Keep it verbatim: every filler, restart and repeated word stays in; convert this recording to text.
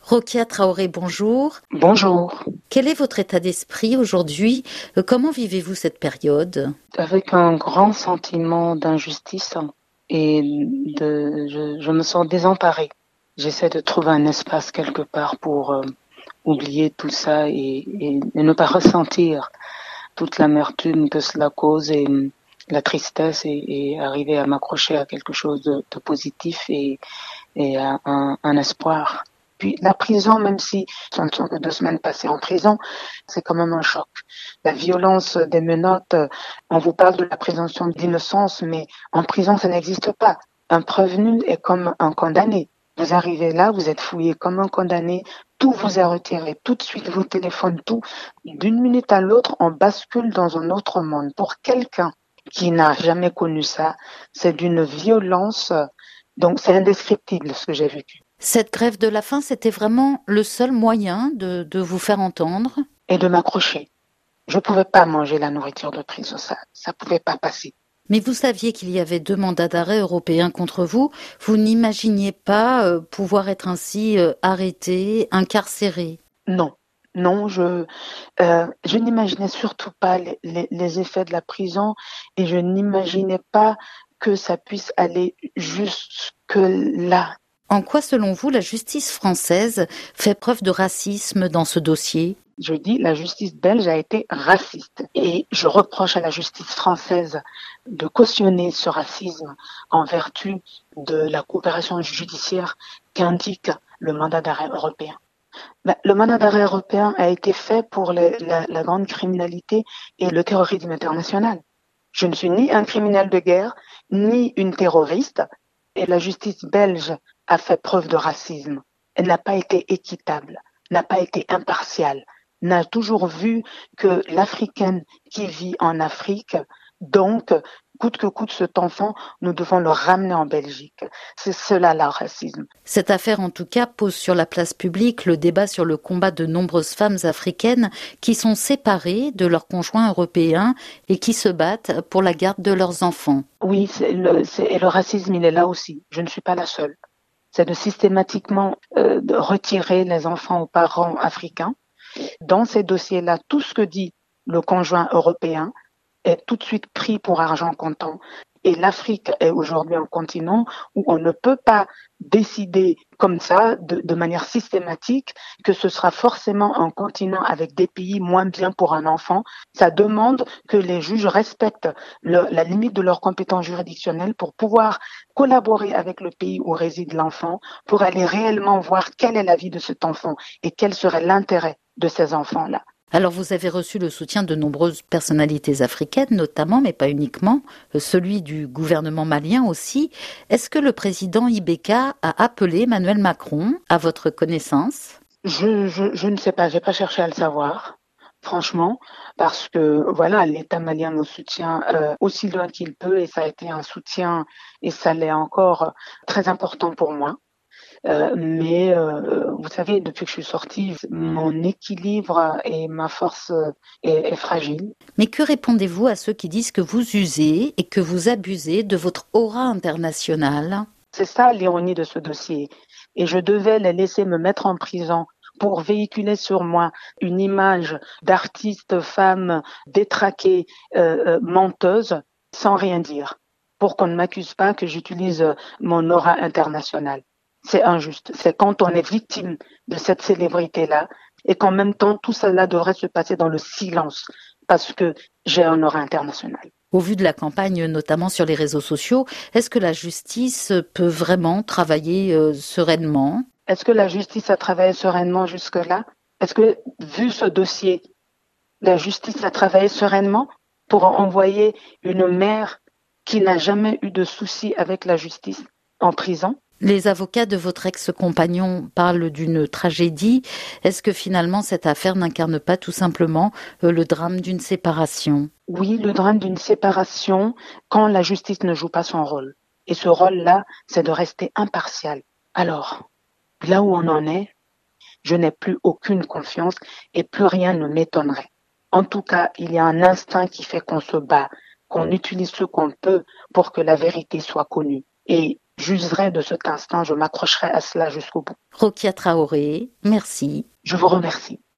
Rokia Traoré, bonjour. Bonjour. Quel est votre état d'esprit aujourd'hui? Comment vivez-vous cette période? Avec un grand sentiment d'injustice et de, je, je me sens désemparée. J'essaie de trouver un espace quelque part pour euh, oublier tout ça et, et, et ne pas ressentir toute l'amertume que cela cause et la tristesse et, et arriver à m'accrocher à quelque chose de, de positif et, et à un, un espoir. Puis la prison, même si ce ne sont que deux semaines passées en prison, c'est quand même un choc. La violence des menottes, on vous parle de la présomption d'innocence, mais en prison, ça n'existe pas. Un prévenu est comme un condamné. Vous arrivez là, vous êtes fouillé comme un condamné, tout vous est retiré, tout de suite vos téléphones, tout. D'une minute à l'autre, on bascule dans un autre monde. Pour quelqu'un qui n'a jamais connu ça, c'est d'une violence, donc c'est indescriptible ce que j'ai vécu. Cette grève de la faim, c'était vraiment le seul moyen de, de vous faire entendre? Et de m'accrocher. Je ne pouvais pas manger la nourriture de prison, ça ne pouvait pas passer. Mais vous saviez qu'il y avait deux mandats d'arrêt européens contre vous. Vous n'imaginiez pas euh, pouvoir être ainsi euh, arrêté, incarcéré? Non, non, je, euh, je n'imaginais surtout pas les, les, les effets de la prison et je n'imaginais pas que ça puisse aller jusque là. En quoi, selon vous, la justice française fait preuve de racisme dans ce dossier? Je dis la justice belge a été raciste et je reproche à la justice française de cautionner ce racisme en vertu de la coopération judiciaire qu'indique le mandat d'arrêt européen. Ben, le mandat d'arrêt européen a été fait pour les, la, la grande criminalité et le terrorisme international. Je ne suis ni un criminel de guerre, ni une terroriste, et la justice belge a fait preuve de racisme. Elle n'a pas été équitable, n'a pas été impartiale, n'a toujours vu que l'Africaine qui vit en Afrique, donc, coûte que coûte cet enfant, nous devons le ramener en Belgique. C'est cela le racisme. Cette affaire, en tout cas, pose sur la place publique le débat sur le combat de nombreuses femmes africaines qui sont séparées de leurs conjoints européens et qui se battent pour la garde de leurs enfants. Oui, c'est le, c'est, et le racisme, il est là aussi. Je ne suis pas la seule. C'est de systématiquement euh, de retirer les enfants aux parents africains. Dans ces dossiers-là, tout ce que dit le conjoint européen est tout de suite pris pour argent comptant. Et l'Afrique est aujourd'hui un continent où on ne peut pas décider comme ça, de, de manière systématique, que ce sera forcément un continent avec des pays moins bien pour un enfant. Ça demande que les juges respectent le, la limite de leurs compétences juridictionnelles pour pouvoir collaborer avec le pays où réside l'enfant, pour aller réellement voir quelle est la vie de cet enfant et quel serait l'intérêt de ces enfants-là. Alors vous avez reçu le soutien de nombreuses personnalités africaines, notamment, mais pas uniquement, celui du gouvernement malien aussi. Est-ce que le président Ibeka a appelé Emmanuel Macron à votre connaissance? Je, je, je ne sais pas, j'ai pas cherché à le savoir, franchement, parce que voilà, l'État malien nous soutient euh, aussi loin qu'il peut et ça a été un soutien et ça l'est encore très important pour moi. Euh, mais euh, vous savez, depuis que je suis sortie, mon équilibre et ma force est, est fragile. Mais que répondez-vous à ceux qui disent que vous usez et que vous abusez de votre aura internationale? C'est ça l'ironie de ce dossier. Et je devais les laisser me mettre en prison pour véhiculer sur moi une image d'artiste femme détraquée, euh, euh, menteuse, sans rien dire, pour qu'on ne m'accuse pas que j'utilise mon aura internationale. C'est injuste. C'est quand on est victime de cette célébrité-là et qu'en même temps, tout cela devrait se passer dans le silence parce que j'ai un aura international. Au vu de la campagne, notamment sur les réseaux sociaux, est-ce que la justice peut vraiment travailler euh, sereinement? Est-ce que la justice a travaillé sereinement jusque-là? Est-ce que, vu ce dossier, la justice a travaillé sereinement pour envoyer une mère qui n'a jamais eu de soucis avec la justice en prison? Les avocats de votre ex-compagnon parlent d'une tragédie. Est-ce que finalement cette affaire n'incarne pas tout simplement euh, le drame d'une séparation? Oui, le drame d'une séparation quand la justice ne joue pas son rôle. Et ce rôle-là, c'est de rester impartial. Alors, là où on en est, je n'ai plus aucune confiance et plus rien ne m'étonnerait. En tout cas, il y a un instinct qui fait qu'on se bat, qu'on utilise ce qu'on peut pour que la vérité soit connue. Et j'userai de cet instant, je m'accrocherai à cela jusqu'au bout. Rokia Traoré, merci. Je vous remercie.